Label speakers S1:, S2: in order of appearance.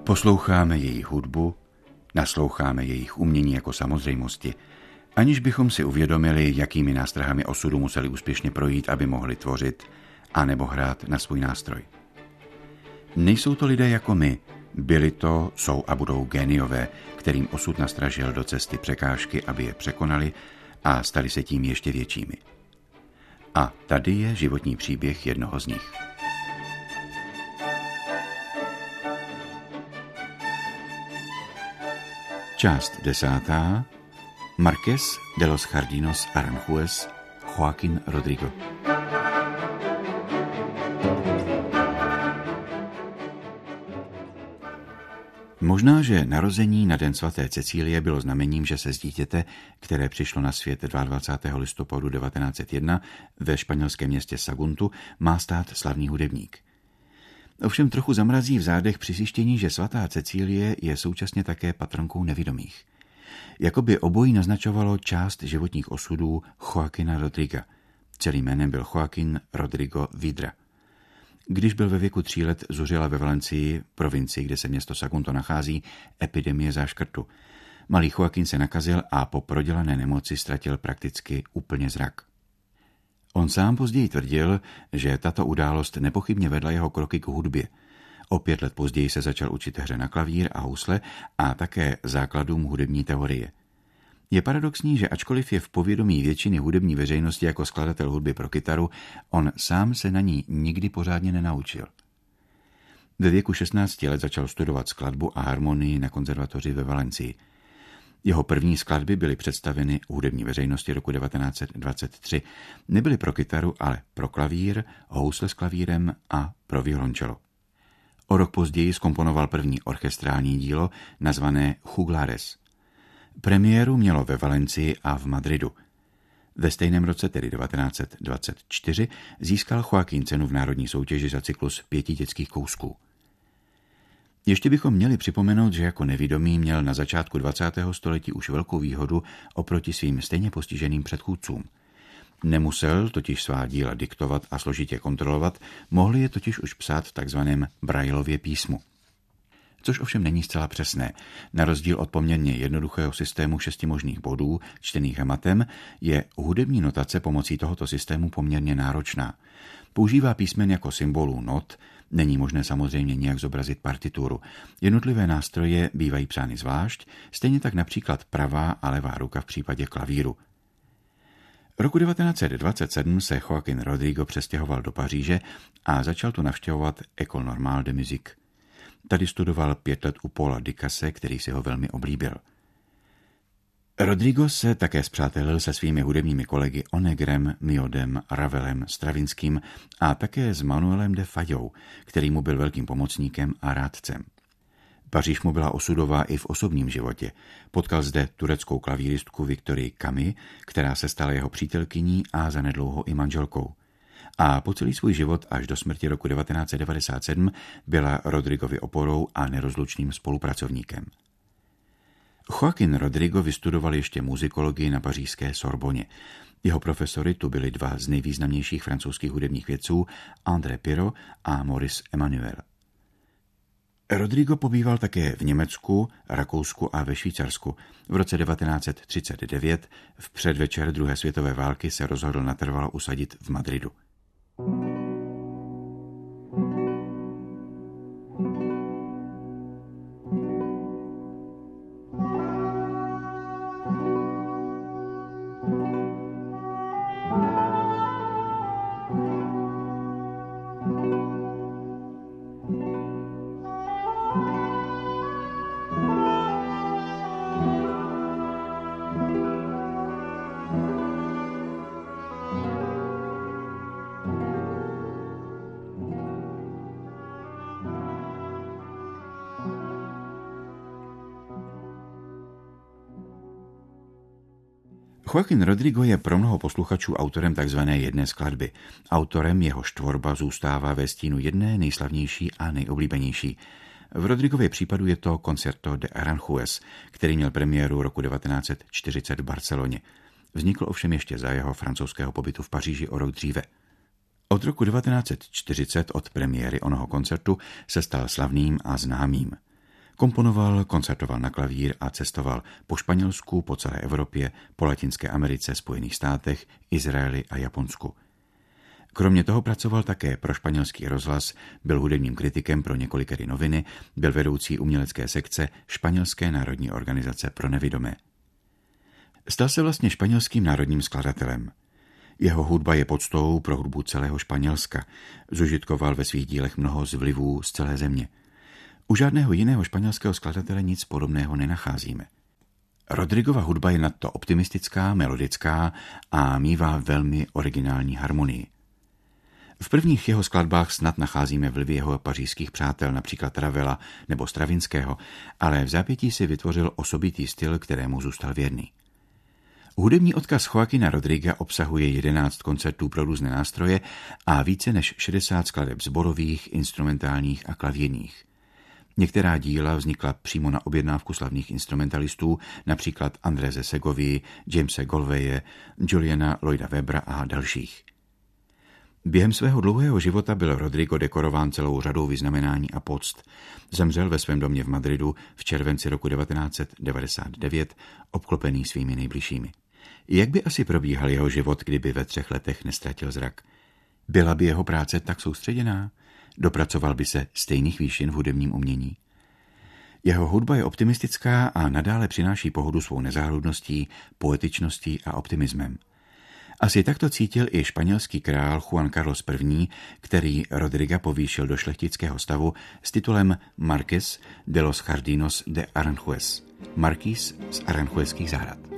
S1: Posloucháme jejich hudbu, nasloucháme jejich umění jako samozřejmosti, aniž bychom si uvědomili, jakými nástrahami osudu museli úspěšně projít, aby mohli tvořit, anebo hrát na svůj nástroj. Nejsou to lidé jako my, byli to, jsou a budou géniové, kterým osud nastražil do cesty překážky, aby je překonali a stali se tím ještě většími. A tady je životní příběh jednoho z nich. Část 10. Marqués de los Jardinos Aranjuez, Joaquín Rodrigo. Možná, že narození na den svaté Cecílie bylo znamením, že se z dítěte, které přišlo na svět 22. listopadu 1901 ve španělském městě Saguntu, má stát slavný hudebník. Ovšem trochu zamrazí v zádech při zjištění, že svatá Cecílie je současně také patronkou nevidomých. Jakoby obojí naznačovalo část životních osudů Joaquina Rodriga. Celým jménem byl Joaquín Rodrigo Vidra. Když byl ve věku 3 let, zuřila ve Valencii, provincii, kde se město Sagunto nachází, epidemie záškrtu. Malý Joaquín se nakazil a po prodělané nemoci ztratil prakticky úplně zrak. On sám později tvrdil, že tato událost nepochybně vedla jeho kroky k hudbě. O 5 let později se začal učit hře na klavír a housle a také základům hudební teorie. Je paradoxní, že ačkoliv je v povědomí většiny hudební veřejnosti jako skladatel hudby pro kytaru, on sám se na ní nikdy pořádně nenaučil. Ve věku 16 let začal studovat skladbu a harmonii na konzervatoři ve Valencii. Jeho první skladby byly představeny hudební veřejnosti roku 1923. Nebyly pro kytaru, ale pro klavír, housle s klavírem a pro violoncello. O rok později zkomponoval první orchestrální dílo nazvané Juglares. Premiéru mělo ve Valencii a v Madridu. Ve stejném roce, tedy 1924, získal Joaquín cenu v národní soutěži za cyklus 5 dětských kousků. Ještě bychom měli připomenout, že jako nevidomý měl na začátku 20. století už velkou výhodu oproti svým stejně postiženým předchůdcům. Nemusel totiž svá díla diktovat a složitě kontrolovat, mohli je totiž už psát v takzvaném Braillově písmu. Což ovšem není zcela přesné. Na rozdíl od poměrně jednoduchého systému 6 možných bodů, čtených hematem, je hudební notace pomocí tohoto systému poměrně náročná. Používá písmen jako symbolů not, není možné samozřejmě nějak zobrazit partituru. Jednotlivé nástroje bývají psány zvlášť, stejně tak například pravá a levá ruka v případě klavíru. Roku 1927 se Joaquín Rodrigo přestěhoval do Paříže a začal tu navštěvovat École Normale de Musique. Tady studoval 5 let u Paula Dicase, který si ho velmi oblíbil. Rodrigo se také spřátelil se svými hudebními kolegy Onegrem, Miodem, Ravelem, Stravinským a také s Manuelem de Fallou, který mu byl velkým pomocníkem a rádcem. Paříž mu byla osudová i v osobním životě. Potkal zde tureckou klavíristku Victorii Camille, která se stala jeho přítelkyní a zanedlouho i manželkou. A po celý svůj život až do smrti roku 1997 byla Rodrigovi oporou a nerozlučným spolupracovníkem. Joaquín Rodrigo vystudoval ještě muzikologii na pařížské Sorboně. Jeho profesory tu byli 2 z nejvýznamnějších francouzských hudebních vědců, André Pirot a Maurice Emmanuel. Rodrigo pobýval také v Německu, Rakousku a ve Švýcarsku. V roce 1939 v předvečer druhé světové války se rozhodl natrvalo usadit v Madridu. Joaquín Rodrigo je pro mnoho posluchačů autorem tzv. Jedné skladby. Autorem jehož tvorba zůstává ve stínu jedné nejslavnější a nejoblíbenější. V Rodrigově případu je to Concerto de Aranjuez, který měl premiéru roku 1940 v Barceloně. Vznikl ovšem ještě za jeho francouzského pobytu v Paříži o rok dříve. Od roku 1940 od premiéry onoho koncertu se stal slavným a známým. Komponoval, koncertoval na klavír a cestoval po Španělsku, po celé Evropě, po Latinské Americe, Spojených státech, Izraeli a Japonsku. Kromě toho pracoval také pro španělský rozhlas, byl hudebním kritikem pro několikery noviny, byl vedoucí umělecké sekce Španělské národní organizace pro nevidomé. Stal se vlastně španělským národním skladatelem. Jeho hudba je podstou pro hudbu celého Španělska. Zužitkoval ve svých dílech mnoho z vlivů z celé země. U žádného jiného španělského skladatele nic podobného nenacházíme. Rodrigova hudba je nadto optimistická, melodická a mívá velmi originální harmonii. V prvních jeho skladbách snad nacházíme vlivy jeho pařížských přátel, například Ravela nebo Stravinského, ale v zápětí si vytvořil osobitý styl, kterému zůstal věrný. Hudební odkaz Joaquina Rodriga obsahuje 11 koncertů pro různé nástroje a více než 60 skladeb sborových, instrumentálních a klavírních. Některá díla vznikla přímo na objednávku slavných instrumentalistů, například Andrése Segovii, Jamese Galwaye, Juliana Lloyda Webbera a dalších. Během svého dlouhého života byl Rodrigo dekorován celou řadou vyznamenání a poct. Zemřel ve svém domě v Madridu v červenci roku 1999, obklopený svými nejbližšími. Jak by asi probíhal jeho život, kdyby ve 3 letech neztratil zrak? Byla by jeho práce tak soustředěná? Dopracoval by se stejných výšin v hudebním umění? Jeho hudba je optimistická a nadále přináší pohodu svou nezáhludností, poetičností a optimismem. Asi takto cítil i španělský král Juan Carlos I., který Rodriga povýšil do šlechtického stavu s titulem Marqués de los Jardinos de Aranjuez, markýz z Aranjuezských zahrad.